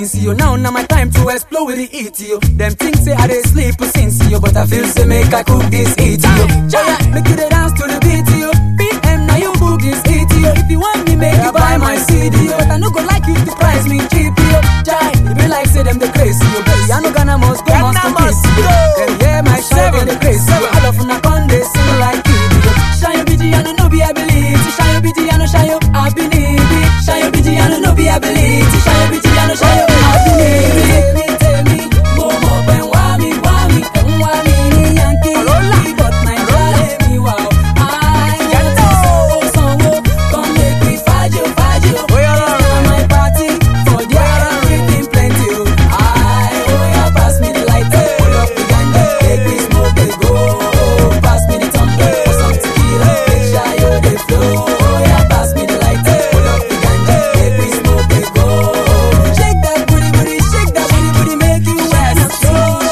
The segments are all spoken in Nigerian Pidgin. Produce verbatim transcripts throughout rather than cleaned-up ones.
things, yo. Now, now my time to explore with the eat, yo. Them things say I dey sleep since, yo. But I feel say make I cook this eat, yo. Jaya, make you dey dance to the beat, yo. P M, now you book this eat, yo. If you want me, make you buy my C D, yo. But I no go like you to price me cheap, yo. Jaya, it be like say them the crazy, yo. Baby, I no gonna must go, must go, must go. Then yeah, my shine the crazy, yo. All of una con dey sing like you, yo. Shine B G, I no know be ability. Shine B G, I no shine yo, I believe it. Shine B G, I no know be ability. Shine B G, I no shine yo, I believe it. Me tell me, momo ben wami wami, ben wami ni Yankee. But my darling, me wow. I want to so so come make me fajo fajo. It's my party for there everything plenty. I oh yeah, pass me the light, pull up the ganja, take me smoke it go. Pass me the tumbler for some tequila, make sure you dey flow. Oh yeah, pass me the light, pull up the ganja, take me smoke it go. Shake that booty booty, shake that booty booty, make you wet so.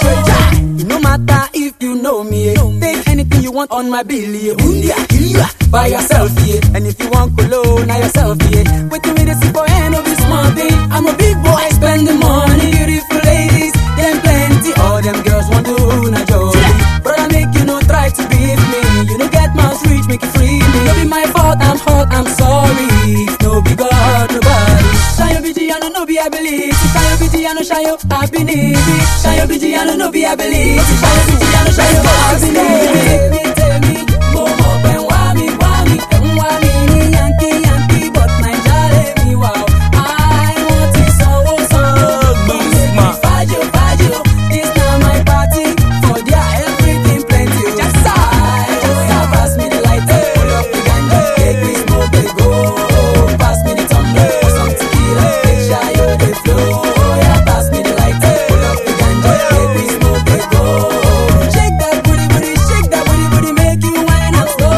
It no matter if you know me, eh. Take anything you want on my bill, yeah. Undia, yeah. Buy yourself, yeah. And if you want cologne, now yourself, yeah. Wait till me to see for end of this month, eh. I'm a big boy, spend the money. Beautiful ladies, them plenty. All them girls want to na joy. But I make you no try to beat me. You no get mouth reach, make you free me. No be my fault, I'm hot, I'm sorry. It's no be God, nobody. Shine B G, I no know be I believe. Shine B G, I no shine yo, I believe it. Shine B G, I no know be I believe. Shine B G, I no shine yo, I believe it. Me tell me, momo ben wami wami, ben wami ni Yankee Yankee. But my darling, me wow. I want it so so. Come make me fajo fajo. This now my party for there everything plenty. Just I oh yeah, pass me the light, pull up the ganja, take me smoke it go. Pass me the tumbler for some tequila, make sure you dey flow. Oh yeah, pass me the light, pull up the ganja, take me smoke it go. Shake that booty booty, shake that booty booty, make you wine and slow.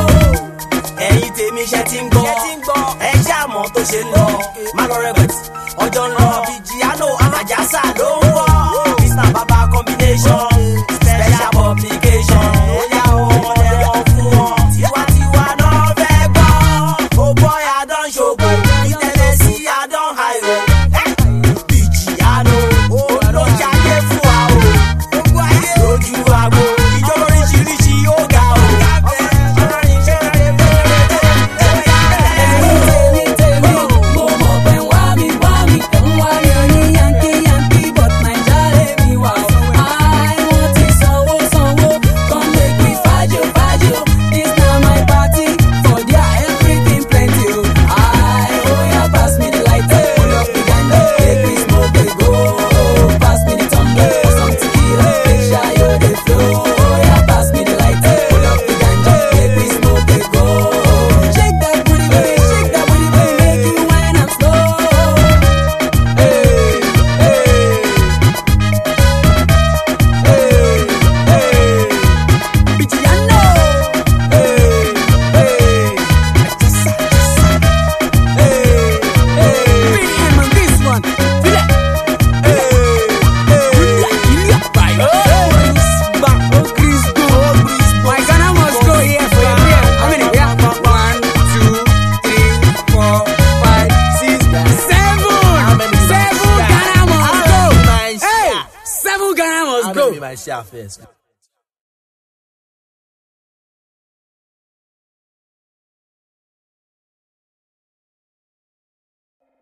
Ẹ̀yin tèmi ṣe ti ń gbọ́, ẹ ṣáà mọ̀ tó ṣe ń lọ. Má lọ rẹ̀bẹ̀tì, ọjọ́ ń lọ. Bíjíánò Àjàsà ló ń bọ̀. This na baba combination, special publication. Ó yá ọmọdé wọn fún wọn. Tiwantiwa náà fẹ́ gbọ́. Oh boy, I don ṣògo. Ìtẹ̀lẹ̀ sí I don high o. Bíjíánò, ó ló ṣayé fún wa o. Lójú àgbo, ìjọ oríṣiríṣi ó ga o. Me tell me, momo ben wami wami, ben wami ni Yankee Yankee. But my darling, me wow. I want it so so. Come make me fajo fajo. This now my party for there everything plenty. I oh yeah, pass me the light, pull up the ganja, take me smoke it go. Pass me the tumbler for some tequila, make sure you dey flow. Oh yeah, pass me the light, pull up the ganja, take me smoke it go. Shake that booty booty, shake that booty booty, make you wine and slow. Hey, hey, hey, hey. Bíjíánò, hey, hey. Àjàsà, Àjàsà, hey, hey. Big him on this one, feel it. Hey, hey. Ilya, Ilya, bye. Oh, back, oh, Chris, go, oh, Chris, my Ghana must go here for your beer. How many? We have one, two, three, four, five, six, seven. Seven Ghana must go. Hey, seven Ghana must go. My share first.